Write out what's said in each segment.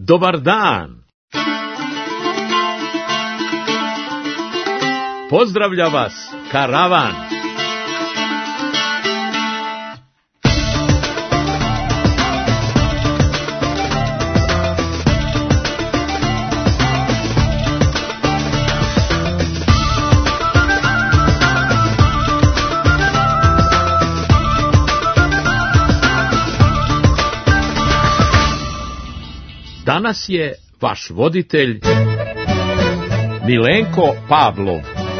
Dobar dan! Pozdravlja vas karavan! Danas je vaš voditelj Milenko Pavlov.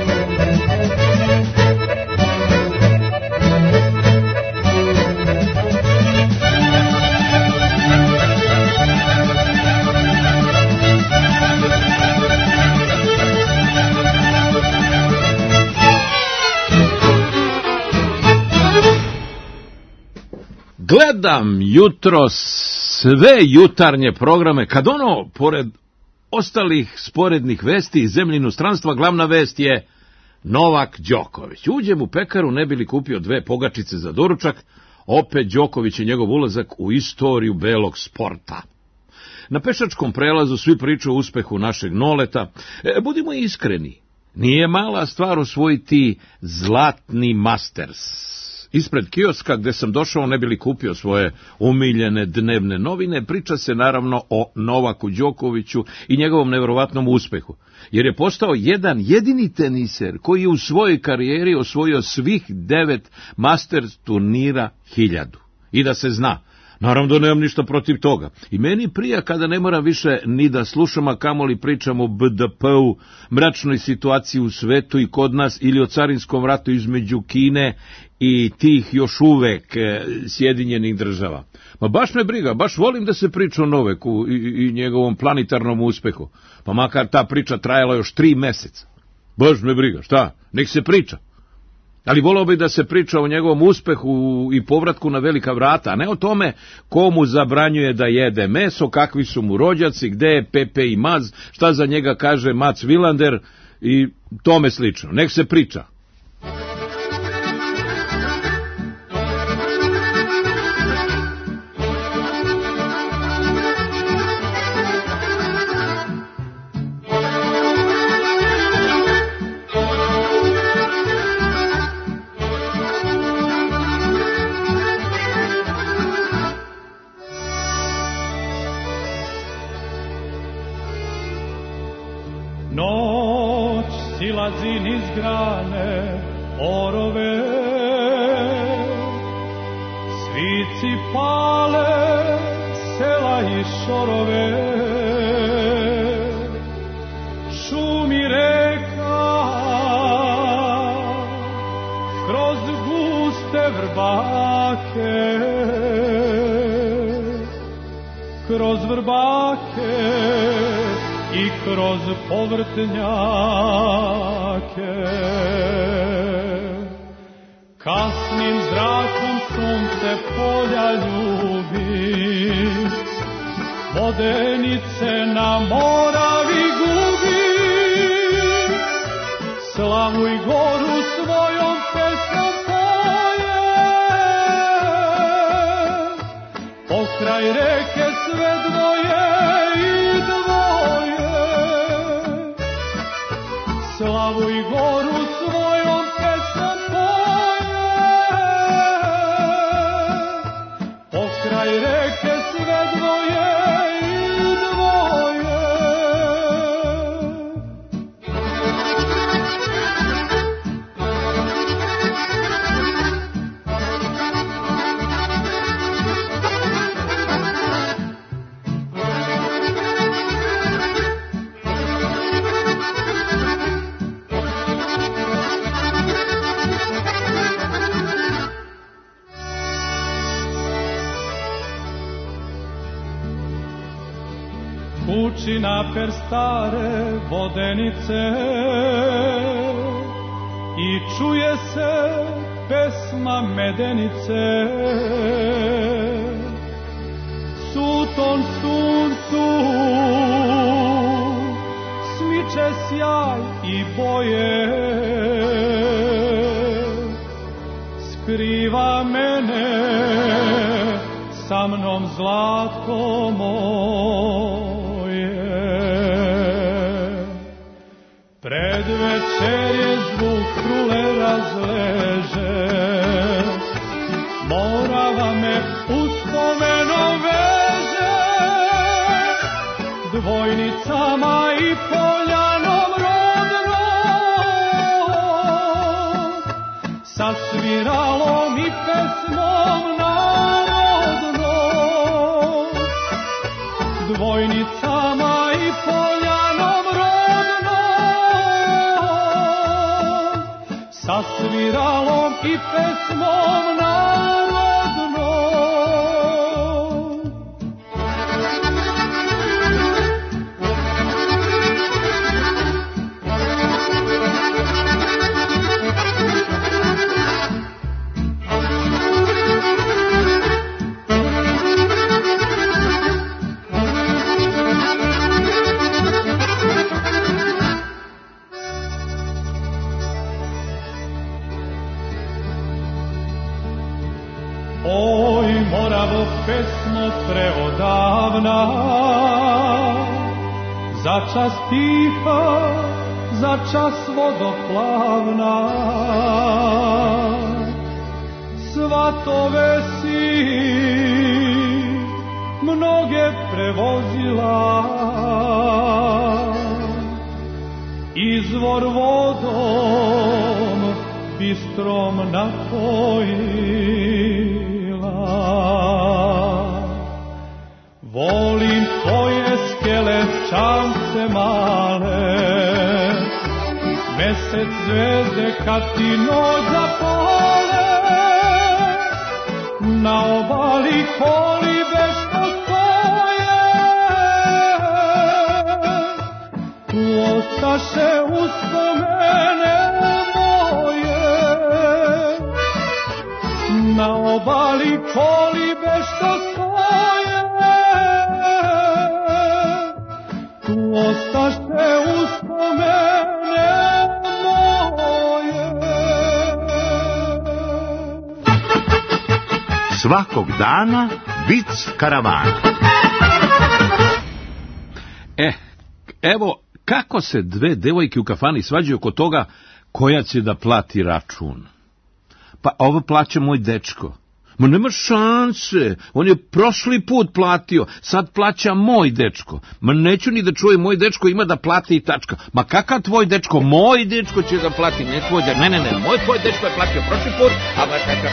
Gledam jutros sve jutarnje programe, kad pored ostalih sporednih vesti iz zemlje inostranstva, glavna vest je Novak Đoković. Uđem u pekaru, ne bi li kupio 2 pogačice za doručak, opet Đoković i njegov ulazak u istoriju belog sporta. Na pešačkom prelazu svi pričaju o uspehu našeg Noleta. Budimo iskreni, nije mala stvar osvojiti zlatni Masters. Ispred kioska gde sam došao ne bi li kupio svoje omiljene dnevne novine, priča se naravno o Novaku Đokoviću i njegovom neverovatnom uspehu, jer je postao jedan jedini teniser koji je u svojoj karijeri osvojio svih 9 Masters turnira 1000. I da se zna, naravno da nemam ništa protiv toga. I meni prija kada ne moram više ni da slušam, a kamoli pričam o BDP-u, mračnoj situaciji u svetu i kod nas, ili o carinskom ratu između Kine i tih još uvek Sjedinjenih Država. Ma baš me briga, baš volim da se priča o Novaku i njegovom planetarnom uspehu. Pa makar ta priča trajala još 3 meseca. Baš me briga, šta? Nek se priča. Ali volao bih da se priča o njegovom uspehu i povratku na velika vrata, a ne o tome komu zabranjuje da jede meso, kakvi su mu rođaci, gde je Pepe i Maz, šta za njega kaže Mats Wilander i tome slično. Nek se priča. Silazi niz grane orove, svici pale sela i šorove, šumi reka kroz guste vrbake, kroz vrbake i kroz povrtnjake. Kasnim zrakom sunce polja ljubi, vodenice na Moravi gubi. Slavu i goru svojom pesmom poje, pokraj reke sve dvoje i dvoje. Slavu i goru svojom pesmom poje, pokraj reke sve dvoje i dvoje. Kući naper stare vodenice i čuje se pesma medenice. Sutom suncu smiče sjaj i boje, skriva mene sa mnom zlato moje. dvojnicama i poljanom rodnom, sa sviralom i pesmom narodnom, dvojnicama i poljanom rodnom, sa sviralom i pesmom narodnom. Pesmo preodavna, začas tiha, začas vodoplavna, svatove si mnoge prevozila, izvor vodom bistrom napojila. Volim tvoje skele čamce male, mesec zvezde kad ti noć zapale, na obali kolibe što stoje, tu ostaše uspomene moje, na obali kolibe što stoje, tu ostaše uspomene moje. Svakog dana vic karavan. Evo kako se dve devojke u kafani svađaju oko toga koja će da plati račun. Pa ovo plaća moj dečko. Ma nema šanse, on je prošli put platio, sad plaća moj dečko. Ma neću ni da čujem, moj dečko ima da plati i tačka. Ma kakav tvoj dečko? Moj dečko će da plati, ne tvoj dečko. Ne, moj tvoj dečko je platio prošli put, a ma kakav...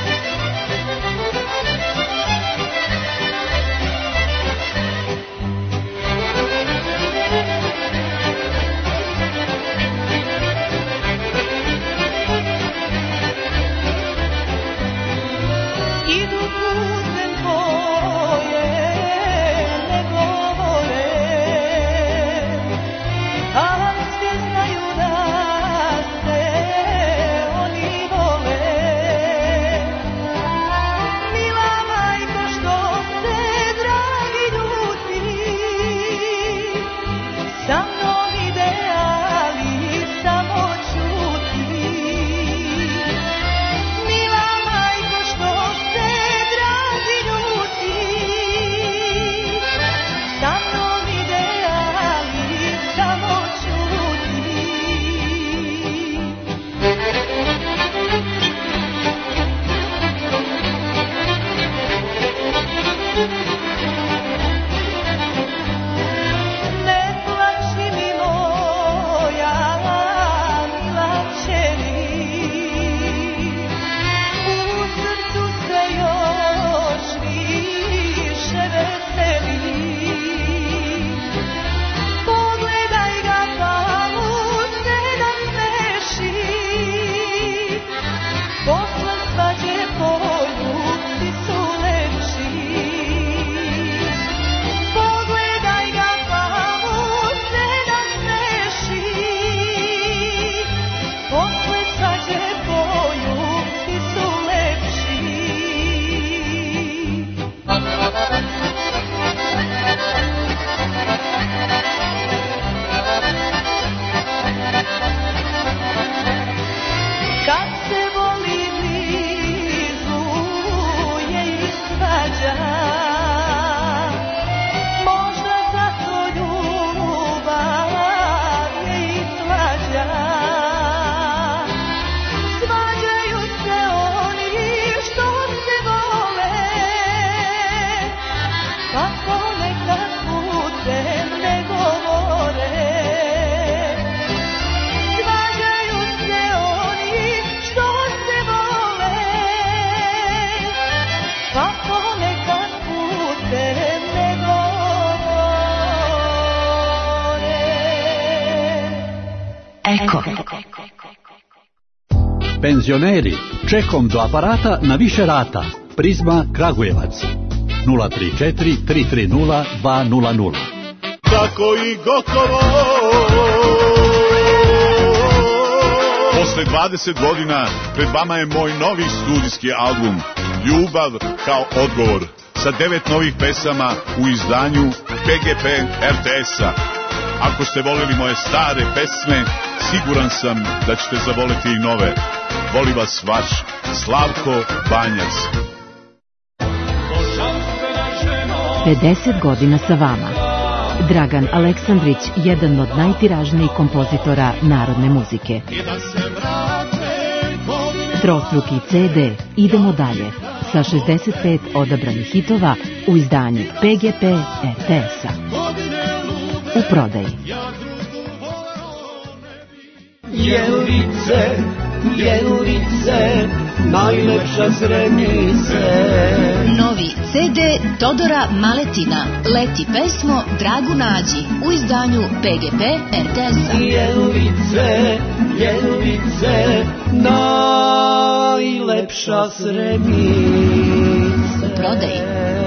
Eko. Penzioneri, čekom do aparata na više rata. Prizma Kragujevac 034 330 200. Tako i gotovo. Posle 20 godina pred vama je moj novi studijski album Ljubav kao odgovor sa 9 novih pesama u izdanju PGP RTS-a. Ako ste voleli moje stare pesme, siguran sam da ćete zavoleti i nove. Voli vas vaš Slavko Banjac. 50 godina sa vama. Dragan Aleksandrić, jedan od najtiražnijih kompozitora narodne muzike. Trostruki CD Idemo dalje sa 65 odabranih hitova u izdanju PGP RTS-a. U prodaji. Jelice, jelice, najlepša Zrenice. Novi CD Todora Maletina, Leti pesmo Dragu nađi, u izdanju PGP RTS-a. Jelice, jelice, najlepša Zrenice. U prodaji.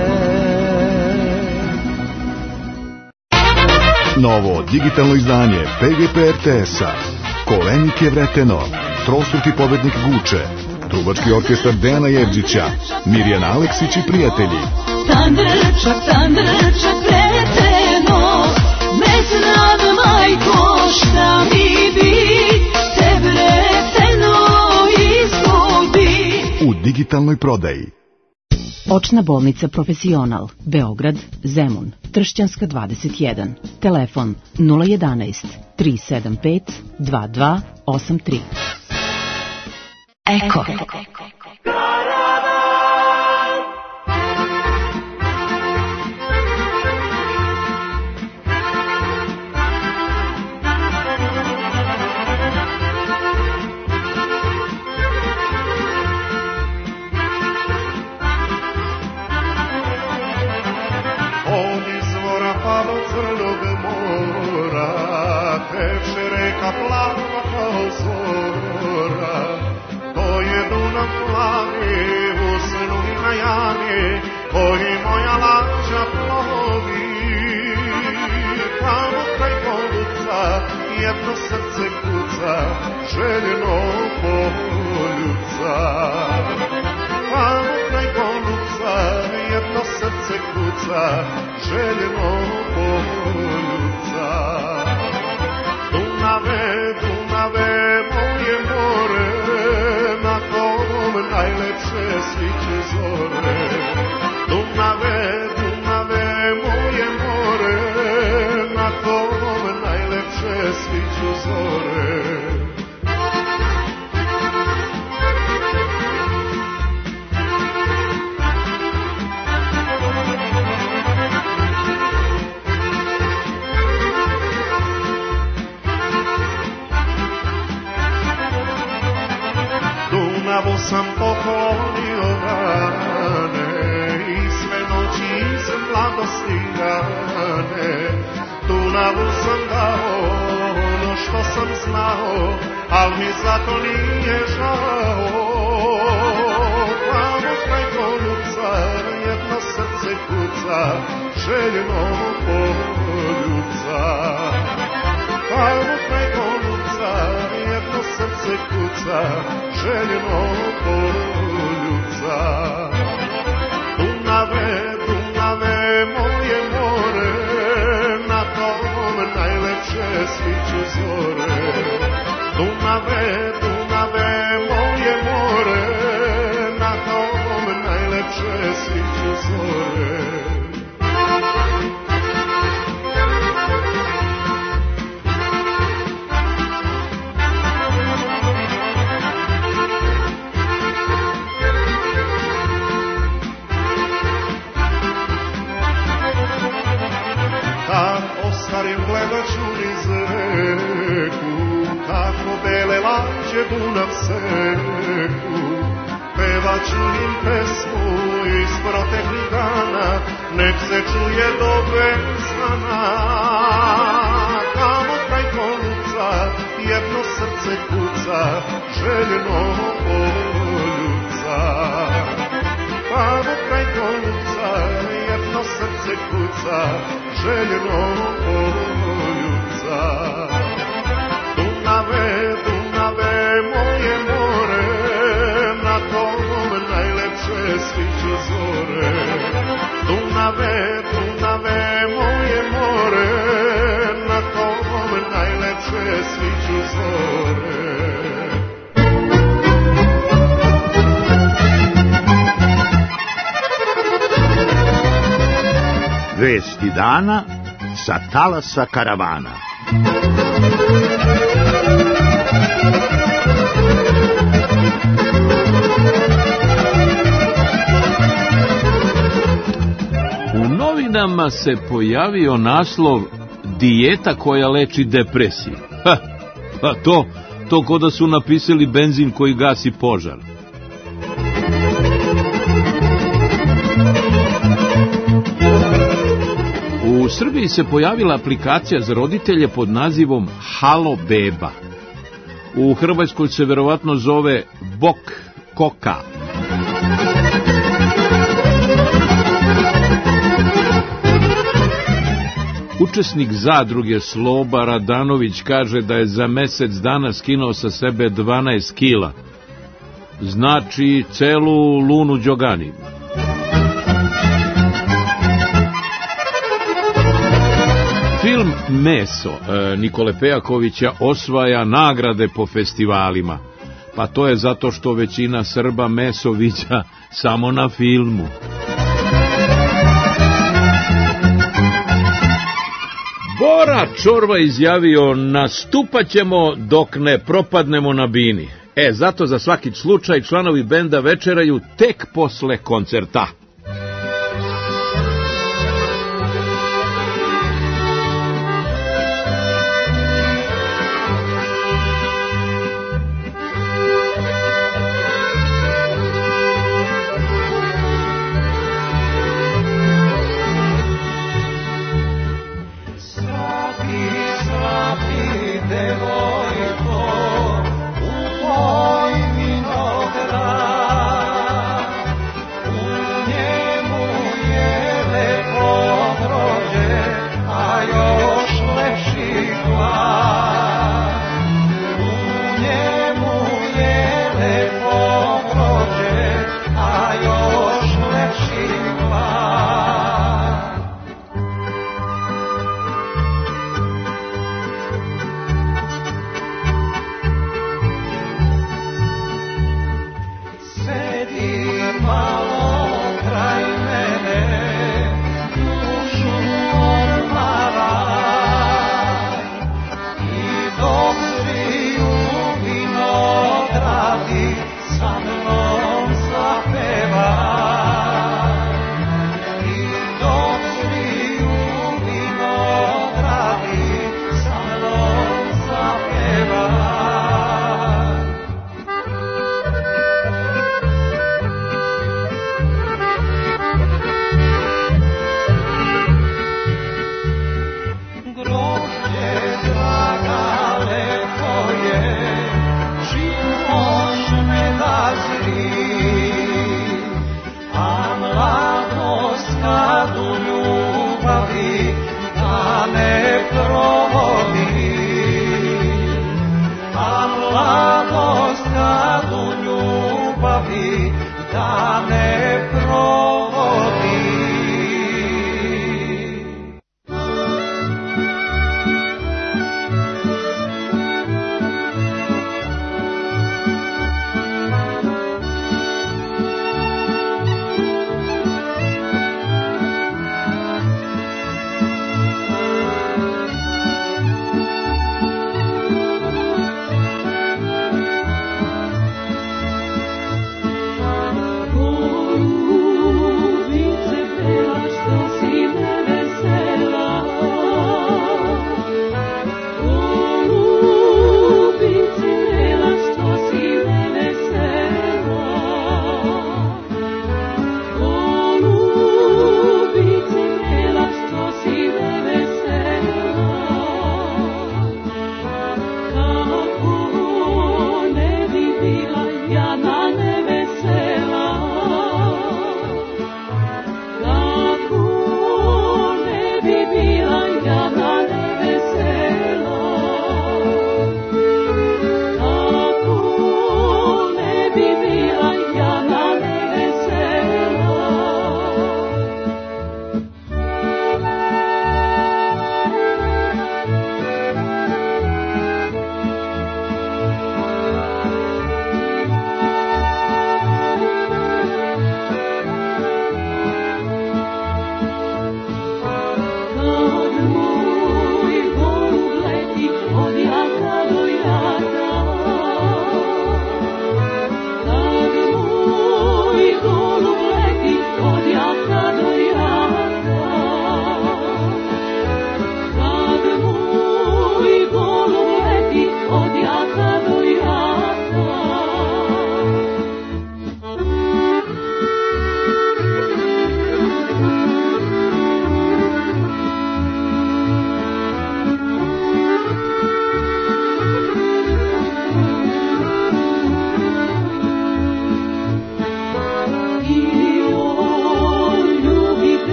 Novo digitalno izdanje PGP RTS-a. Kolenik je vreteno, trostruki pobednik Guče, trubački orkestar Dejana Jevđića, Mirjana Aleksić i prijatelji. Tandrčak vreteno, ne znam majko šta mi bi, te vreteno izgubi. U digitalnoj prodaji. Očna bolnica Profesional, Beograd, Zemun, Tršćanska 21, telefon 011 375 2283. Eko. Plava kao zora, to je Dunav plavi u snu i na jani, koji moja lađa plovi. Tamo kraj Goluca jedno srce kuca, željeno poljuca. Tamo kraj Goluca jedno srce kuca, željeno poljuca. Dunave, Dunave, moje more, na kom najlepše sviću zore. Dunave, Dunave, moje more, na kom najlepše sviću zore. Dunavu sam poklonio dane i sve noći iz mladosti rane. Dunavu sam dao ono što sam znao, al mi zato nije žao. Tamo kraj Goluca jedno srce kuca, željeno poljuca. Tamo kraj Goluca jedno srce kuca, željeno poljuca. Dunave, Dunave, moje more, na tom najlepše sviću zore. Dunave, Dunave, moje more, na tom najlepše sviću zore. Ostarim gledat ću niz reku, kako bele lađe Dunav seku. Pevat ću im pesmu iz proteklih dana, nek se čuje do Bezdana. Tamo kraj Goluca jedno željno poljuca. Tamo kraj konca jedno srce kuca, željno poljuca. Dunave, Dunave, moje more, na tom najlepše sviću zore. Dunave, Dunave, moje more, na tom najlepše sviću zore. Vesti dana sa talasa karavana. U novinama se pojavio naslov dijeta koja leči depresiju. Pa to ko da su napisali benzin koji gasi požar. U Srbiji se pojavila aplikacija za roditelje pod nazivom Halo Beba. U Hrvatskoj se verovatno zove Bok Koka. Učesnik zadruge Sloba Radanović kaže da je za mesec dana skinuo sa sebe 12 kila. Znači celu lunu đogani. Film Meso Nikole Pejakovića osvaja nagrade po festivalima. Pa to je zato što većina Srba meso viđa samo na filmu. Bora Čorba izjavio: nastupat ćemo dok ne propadnemo na bini. Zato za svaki slučaj članovi benda večeraju tek posle koncerta. U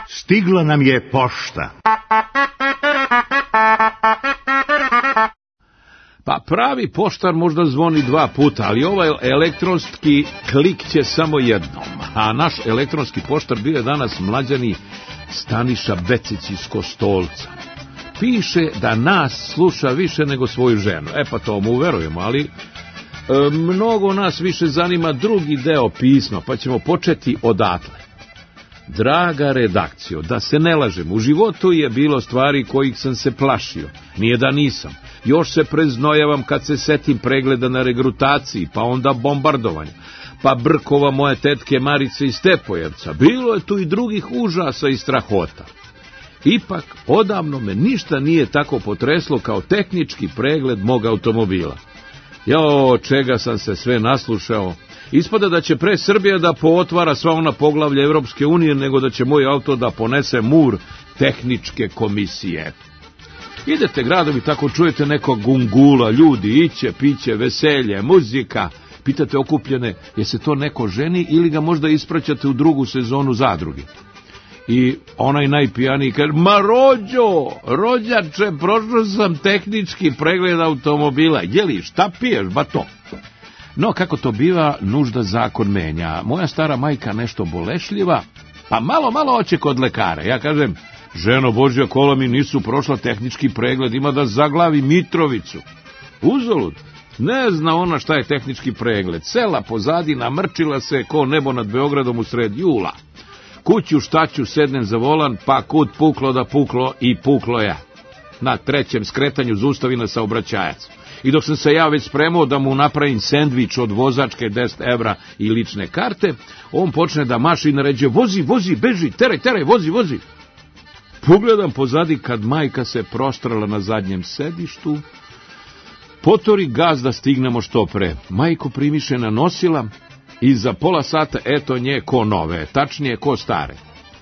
Stigla nam je pošta. Pa pravi poštar možda zvoni 2 puta, ali ovaj elektronski klik će samo jednom. A naš elektronski poštar bio je danas mlađani Staniša Becić iz Kostolca. Piše da nas sluša više nego svoju ženu. Pa to mu verujemo, ali mnogo nas više zanima drugi deo pisma, pa ćemo početi odatle. Draga redakcijo, da se ne lažem, u životu je bilo stvari kojih sam se plašio. Nije da nisam. Još se preznojavam kad se setim pregleda na regrutaciji, pa onda bombardovanja, pa brkova moje tetke Marice iz Stepojevca. Bilo je tu i drugih užasa i strahota. Ipak, odavno me ništa nije tako potreslo kao tehnički pregled mog automobila. Čega sam se sve naslušao. Ispada da će pre Srbija da pootvara sva ona poglavlja Evropske unije, nego da će moj auto da ponese mur tehničke komisije. Idete gradovi, tako čujete nekog gungula, ljudi, iće, piće, veselje, muzika. Pitate okupljene, je se to neko ženi ili ga možda ispraćate u drugu sezonu Zadruge. I onaj najpijaniji kaže, ma rođače, prošao sam tehnički pregled automobila. Jeli, šta piješ, ba to? No, kako to biva, nužda zakon menja. Moja stara majka nešto bolešljiva, pa malo hoće kod lekara. Ja kažem, ženo Božja, kola mi nisu prošla tehnički pregled, ima da zaglavi Mitrovicu. Uzalud, ne zna ona šta je tehnički pregled. Sela pozadi namrčila se ko nebo nad Beogradom u sred jula. Kuću štaću, sednem za volan, pa kud puklo da puklo i puklo ja. Na 3. skretanju zaustavi na saobraćajac. I dok sam se ja već spremao da mu napravim sendvič od vozačke 10 evra i lične karte, on počne da maši i naređuje, vozi, beži, teraj, vozi. Pogledam pozadi kad majka se prostrala na zadnjem sedištu, potori gaz da stignemo što pre. Majko primišena nosila i za pola sata eto nje ko nove, tačnije ko stare.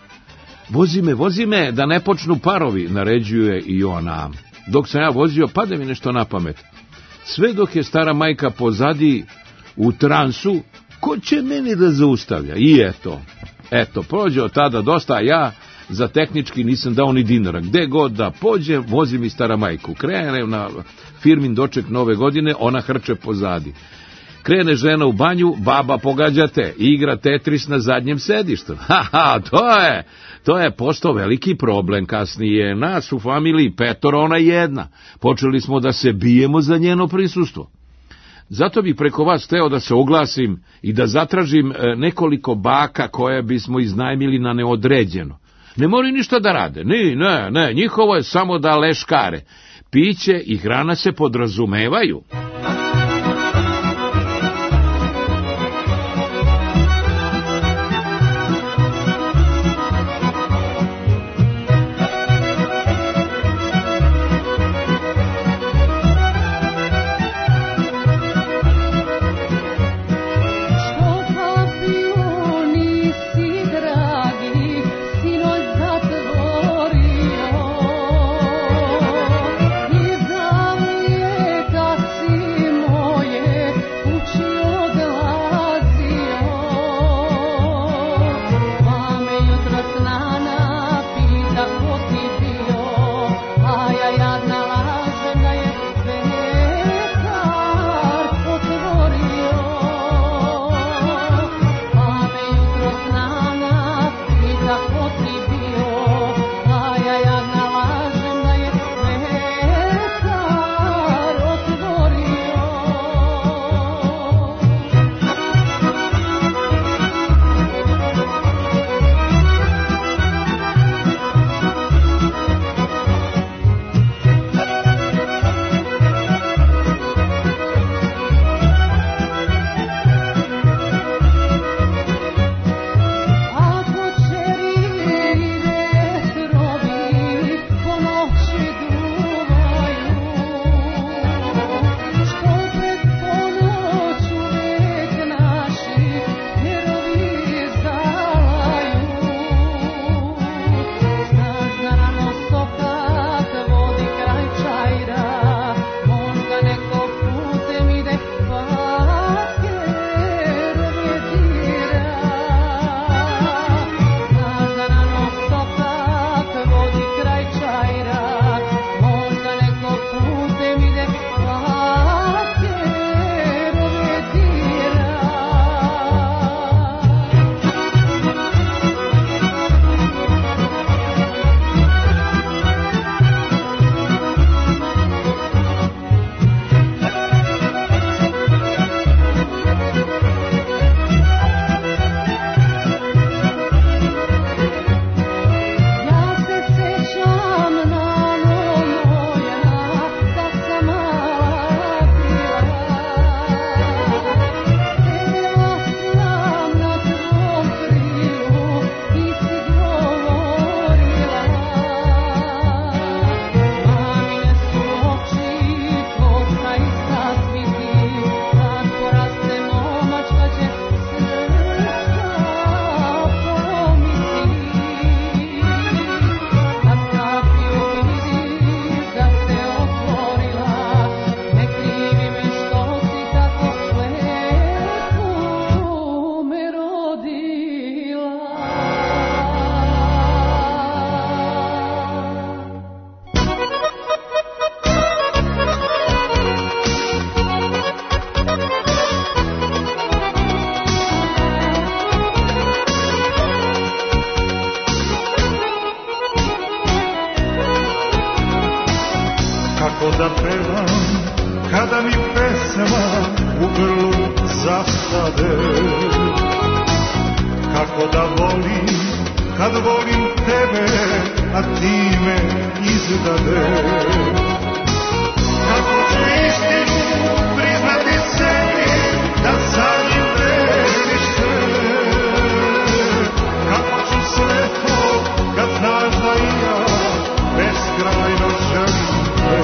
Vozi me, da ne počnu parovi, naređuje i ona. Dok sam ja vozio, pade mi nešto na pamet. Sve dok je stara majka pozadi u transu, ko će meni da zaustavlja? I eto, prođe od tada dosta, a ja za tehnički nisam dao ni dinara. Gde god da pođem, vozim i stara majku. Krene na firmin doček nove godine, ona hrče pozadi. Krene žena u banju, baba pogađate, igra Tetris na zadnjem sedištu. To je postao veliki problem kasnije. Nas u familiji 5, ona 1. Počeli smo da se bijemo za njeno prisustvo. Zato bih preko vas hteo da se oglasim i da zatražim nekoliko baka koje bismo iznajmili na neodređeno. Ne moraju ništa da rade, ne, njihovo je samo da leškare. Piće i hrana se podrazumevaju. Sim da pevam, kada mi pesma u grlu zastade. Kako da volim, kad volim tebe, a ti me izdade. Kako ću istinu priznati sebi, da sanjim vrediš sve. Kako ću sve to, kad znaš da i ja beskrajno želim te.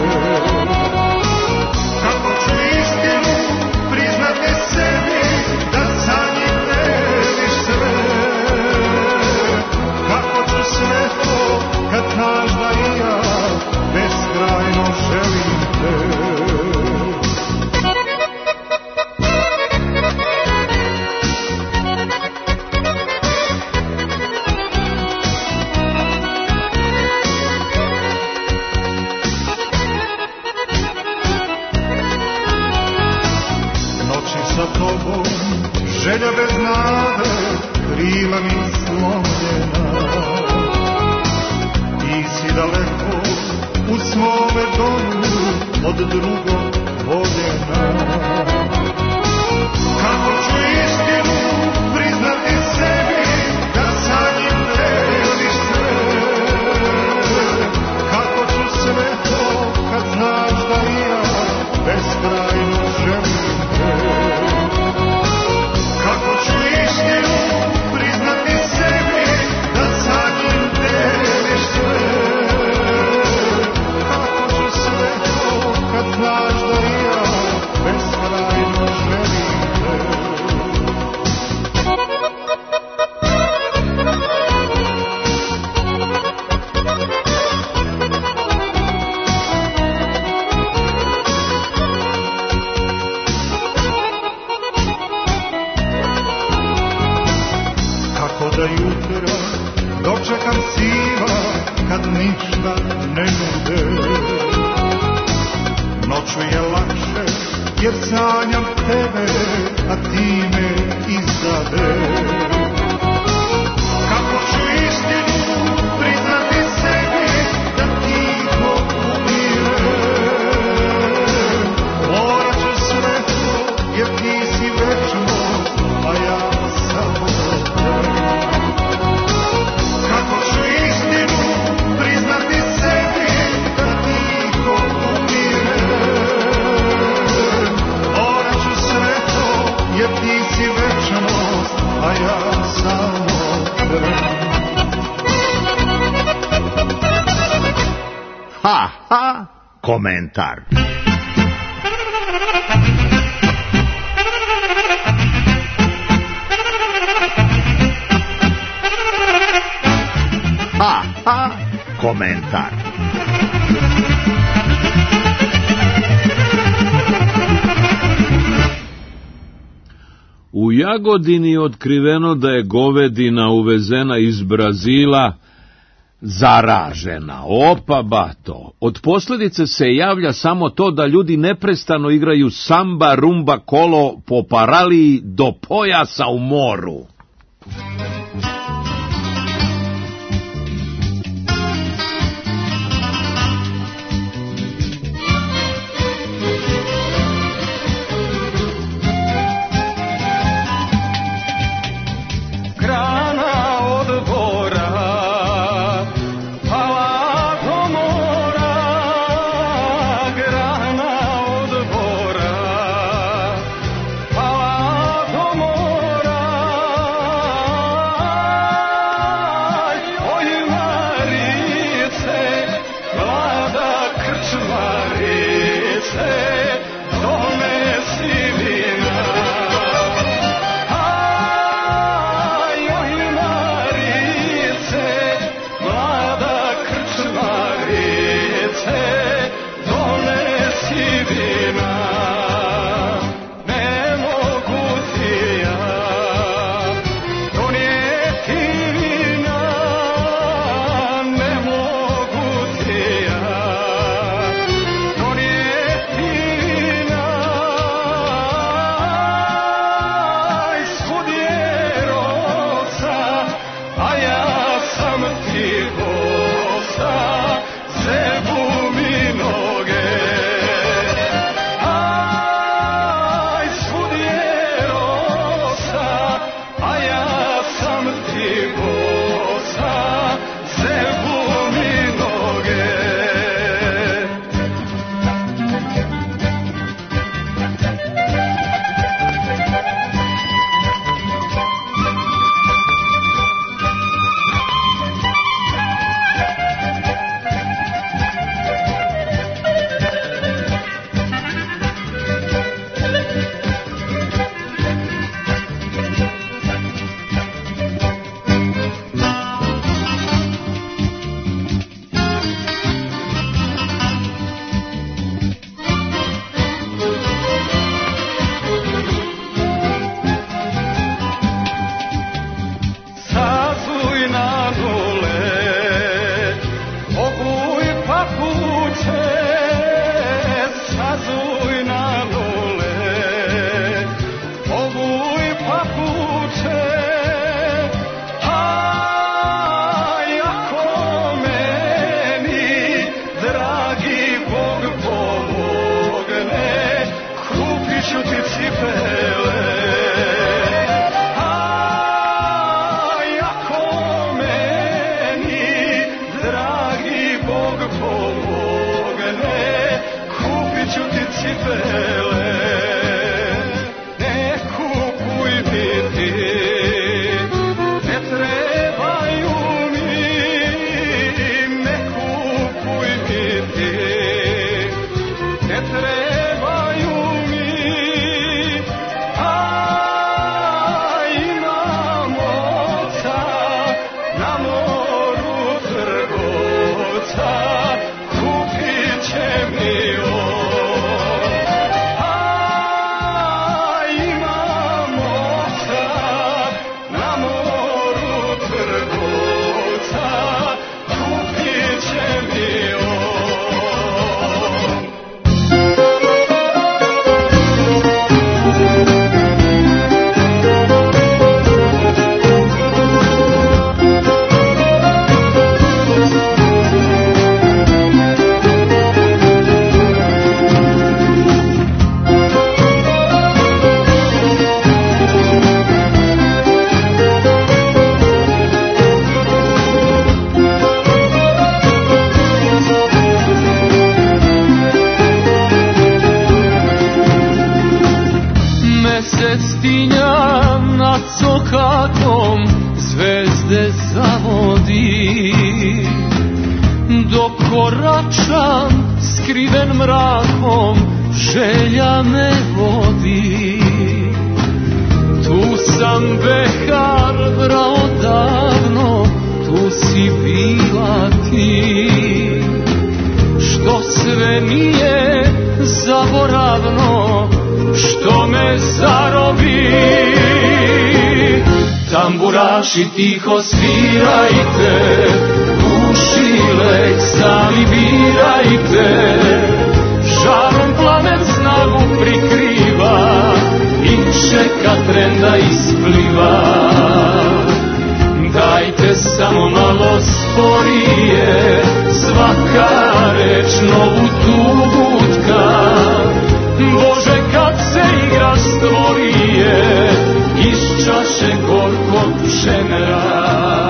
Kako ću istinu priznati sebi, da sanjim vrediš sve. Kako ću sve to, kad znaš da i ja beskrajno želim te. Želja bez nade, krila mi slomljena. Ti si daleko u svome domu od drugog voljena. Kako ću istinu priznati sebi, da sanjim vrediš sve. Kako ću sve to, kad znaš da i ja beskrajno želim te. Kako ću istinu priznati sebi, da sanjim vrediš sve. Kako ću sve to, kad znaš da i ja beskrajno želim te. Da jutra dočekam siva, kad ništa ne nude. Noću je lakše, jer sanjam tebe, a ti me izdade. Kako ću istinu priznati sebi, da tiho umirem. Morat ću sve to, jer ti si večnost, a ja samo te. Kako ću istinu priznati sebi, da tiho umirem. Morat ću sve to, jer ti si večnost, a ja samo te. Ha, ha, komentar. Ha, ha, komentar. U Jagodini je otkriveno da je govedina uvezena iz Brazila zaražena. Opa bato. Od posljedice se javlja samo to da ljudi neprestano igraju samba, rumba, kolo po paraliji do pojasa u moru. na moru trgovca, kupit će mi on. A imam oca na moru trgovca, kupit će mi on. Mesectinja nad cokatom zvezde zavodi, dok koračam skriven mrakom želja me vodi. Tu sam behar brao davno, tu si bila ti, što sve nije zaboravno, što me zarobi. Tamburaši tiho svirajte, uši lek sami birajte, žarom plamen snagu prikriva i čeka tren da ispliva. Dajte samo malo sporije, svaka reč novu tugutka. Bože, kad se igra stvorije iz čaše gorkog pšenera.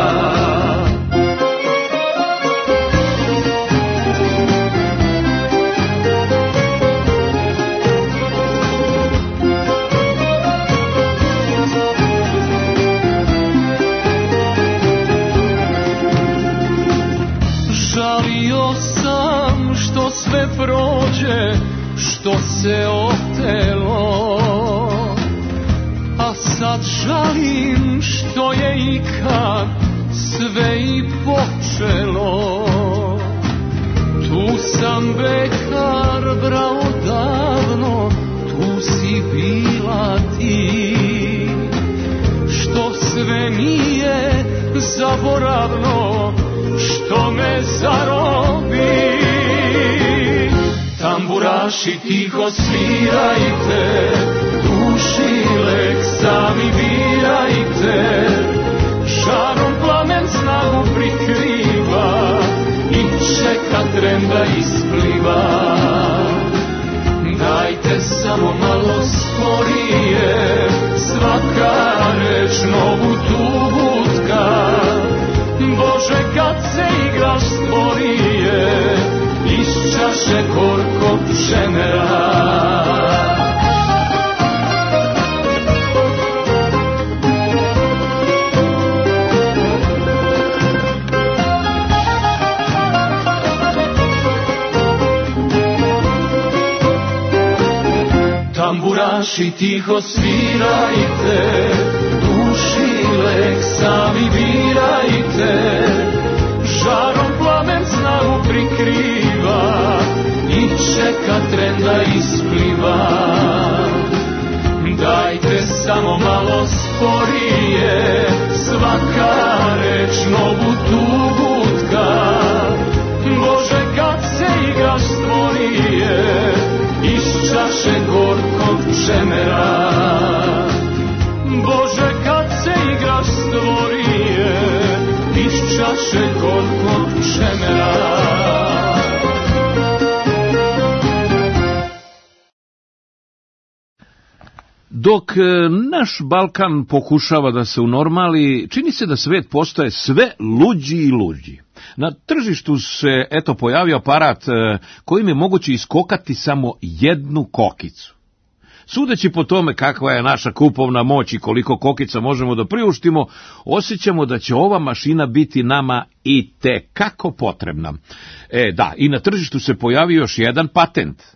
Žalio sam što sve prođe, što se otelo, a sad žalim što je ikad sve i počelo. Tu sam behar brao davno, tu si bila ti, što sve nije zaboravno, što me zarobi. Tamburaši tiho svirajte, duši lek sami birajte, žarom plamen snagu prikriva i čeka tren da ispliva. Dajte samo malo sporije, svaka reč novu tugutka. Bože, kad se igraš stvorije iz čaše gorkog pšenera. Tamburaši tiho svirajte, duši lek sami birajte, žarom plamen snagu prikriva i čeka tren da ispliva. Dajte samo malo sporije, svaka reč novu tugutka. Bože, kad se igraš stvorije iz čaše gorkog pšenera. Bože, kad se igraš stvorije iz čaše gorkog pšenera. Dok naš Balkan pokušava da se unormali, čini se da svet postaje sve luđi i luđi. Na tržištu se pojavio aparat kojim je moguće iskokati samo jednu kokicu. Sudeći po tome kakva je naša kupovna moć i koliko kokica možemo da priuštimo, osjećamo da će ova mašina biti nama itekako potrebna. I na tržištu se pojavio još jedan patent.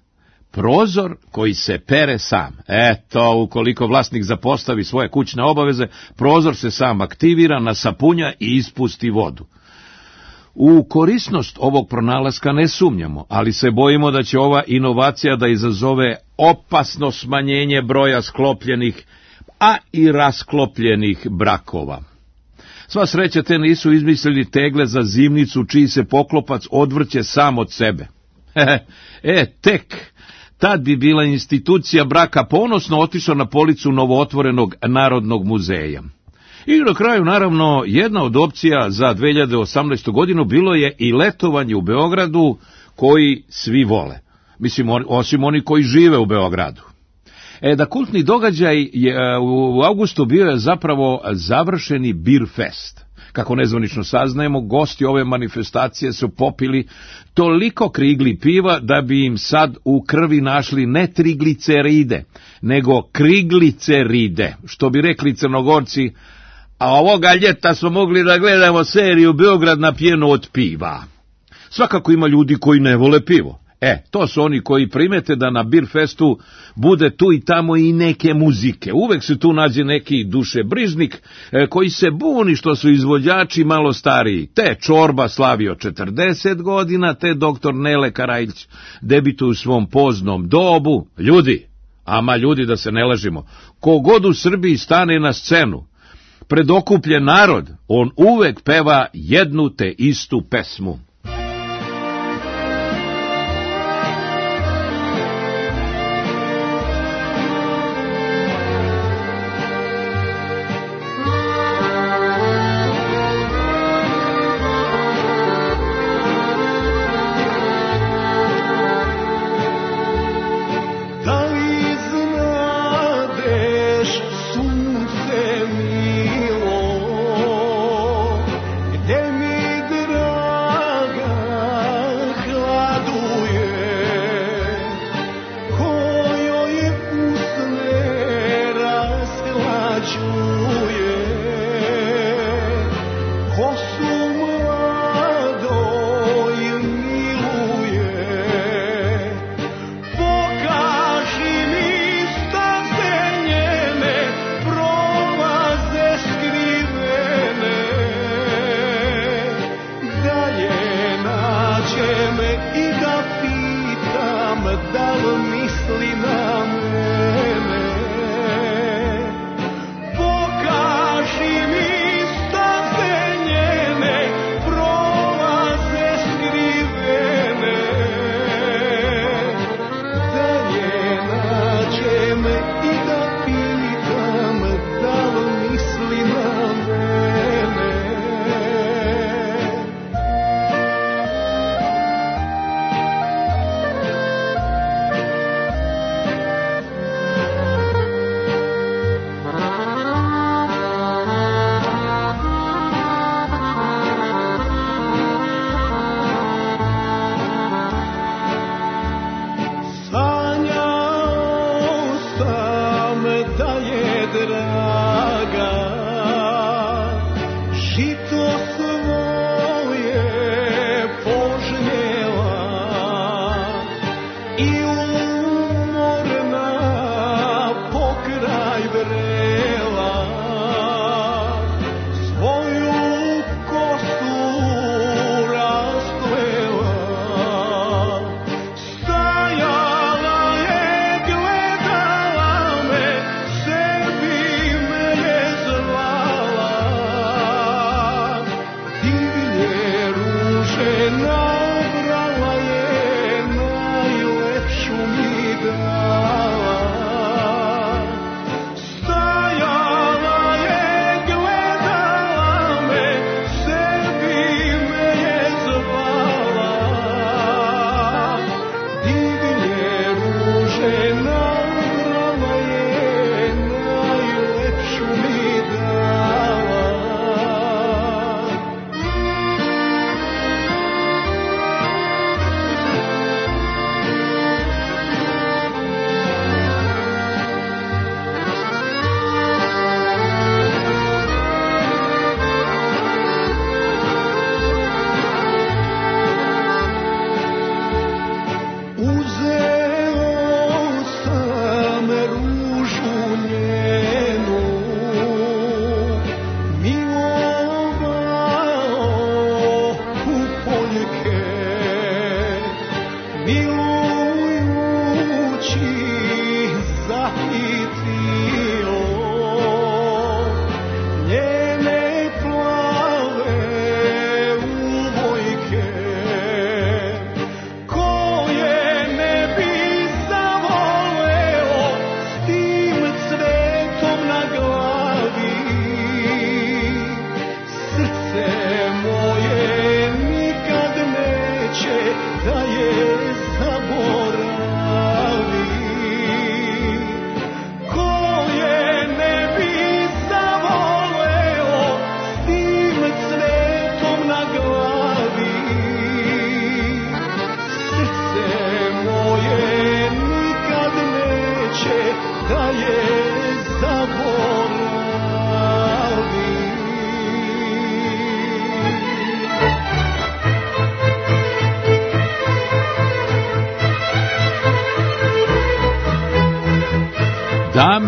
prozor koji se pere sam. Eto, ukoliko vlasnik zapostavi svoje kućne obaveze, prozor se sam aktivira, nasapunja i ispusti vodu. U korisnost ovog pronalaska ne sumnjamo, ali se bojimo da će ova inovacija da izazove opasno smanjenje broja sklopljenih, a i rasklopljenih brakova. Sva sreća te nisu izmislili tegle za zimnicu čiji se poklopac odvrće sam od sebe. Tek tad bi bila institucija braka ponosno otišla na policu novootvorenog Narodnog muzeja. I na kraju, naravno, jedna od opcija za 2018. godinu bilo je i letovanje u Beogradu koji svi vole. Mislim, osim oni koji žive u Beogradu. Da kultni događaj je u avgustu bio je zapravo završeni Beer Fest. Kako nezvanično saznajemo, gosti ove manifestacije su popili toliko krigli piva da bi im sad u krvi našli ne trigliceride, nego krigliceride, što bi rekli Crnogorci, a ovoga ljeta smo mogli da gledamo seriju Beograd napijeno od piva. Svakako ima ljudi koji ne vole pivo. To su oni koji primete da na Beer Festu bude tu i tamo i neke muzike. Uvek se tu nađe neki dušebrižnik koji se buni što su izvođači malo stariji. Te Čorba slavio 40 godina, te doktor Nele Karajić debituje u svom poznom dobu. Ljudi, da se ne lažimo, ko god u Srbiji stane na scenu pred okupljen narod, on uvek peva jednu te istu pesmu.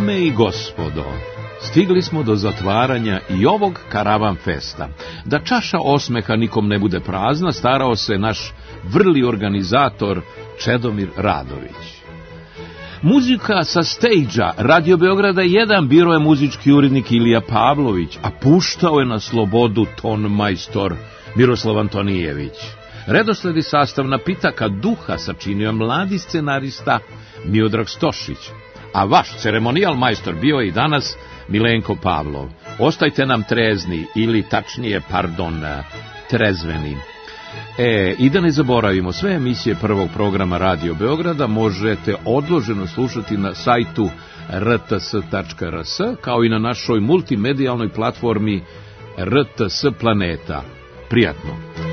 Dame i gospodo, stigli smo do zatvaranja i ovog karavan festa. Da čaša osmeha nikom ne bude prazna, starao se naš vrli organizator Čedomir Radović. Muzika sa stage-a Radio Beograda 1 birao je muzički urednik Ilija Pavlović, a puštao je na slobodu ton majstor Miroslav Antonijević. Redosled i sastav napitaka duha sačinio mladi scenarista Miodrag Stošić, a vaš ceremonijal majstor bio je i danas Milenko Pavlov. Ostajte nam trezni, ili tačnije, trezveni. I da ne zaboravimo, sve emisije prvog programa Radio Beograda možete odloženo slušati na sajtu rts.rs, kao i na našoj multimedijalnoj platformi RTS Planeta. Prijatno!